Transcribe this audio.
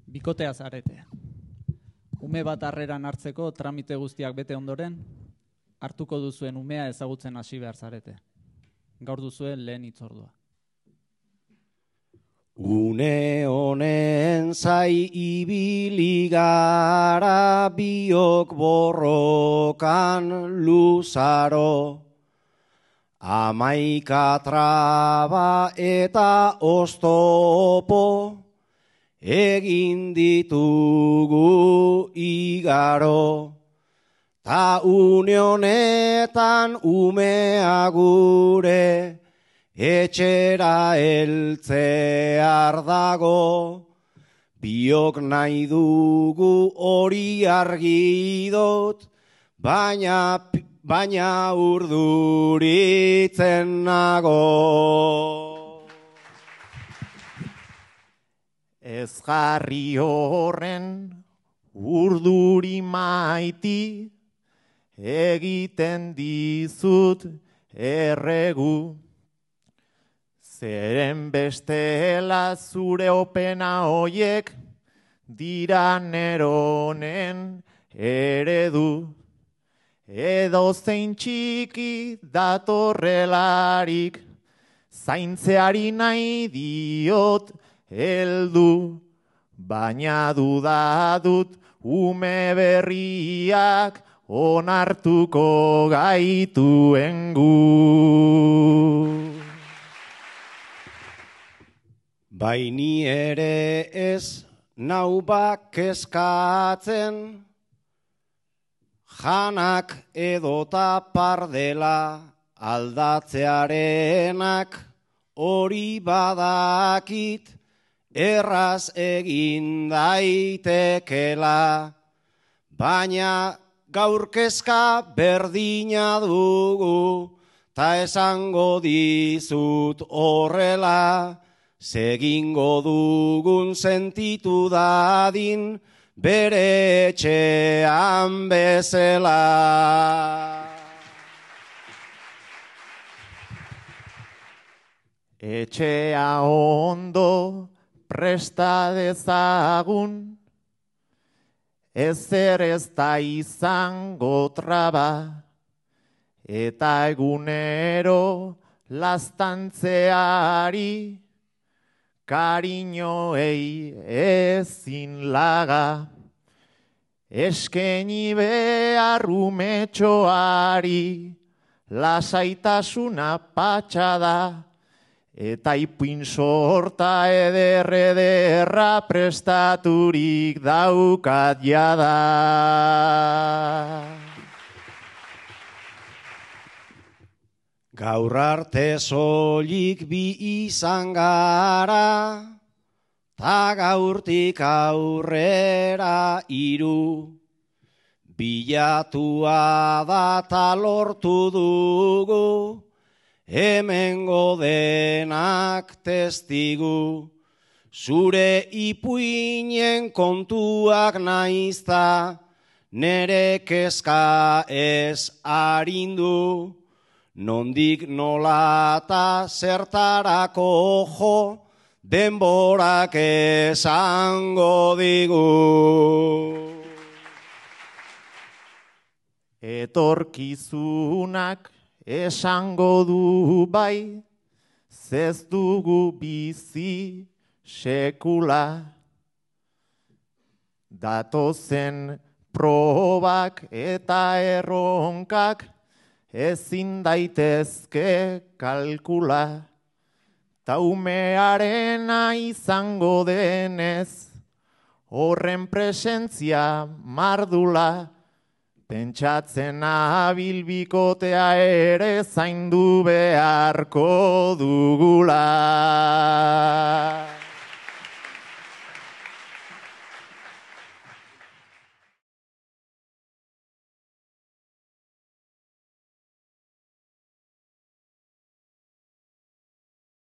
Bikotea zarete. Ume bat harreran hartzeko tramite guztiak bete ondoren, hartuko duzuen umea ezagutzen hasi behar zarete. Gaur duzuen lehen hitzordua. Une honen zai ibili gara biok borrokan luzaro, amaika traba eta oztopo, egin ditugu igaro, ta une honetan umea gure, etxera heltzear dago, biok nahi dugu hori argi dut, baina urduritzen nago. Ez jarri horren urduri maiti, egiten dizut erregu. Zeren bestela zure opena hoiek dira neronen eredu. Edo zein txiki datorrelarik, zaintzeari nahi diot heldu, baina dudadut ume berriak onartuko gaituen gu. Baini ere ez nau kezkatzen, janak edota pardela aldatzearenak hori badakit, erraz egin daitekela, baina gaur kezka berdina dugu, ta esango dizut horrela, segingo dugun sentitu dadin bere etxean bezala. Etxea ondo presta dezagun, ezer ez da izango traba, eta egunero laztantzeari, kariñoei ezin laga, eskeni behar umetxoari, lasaitasuna patxada, eta ipuin sorta ederra prestaturik daukat jada. Gaur arte soilik bi izan gara, ta gaurtik aurrera hiru. Bilatua da ta lortu dugu, hemengo denak testigu. Zure ipuinen kontuak naizta, nere kezka ez arindu. Nondik nolata zertarako jo, denborak esango digu. Etorkizunak esango du bai, zez dugu bizi sekula. Datozen probak eta erronkak, ezin daitezke kalkula, taumearena izango denez, horren presentzia mardula, pentsatzen abil bikotea ere zaindu beharko dugula.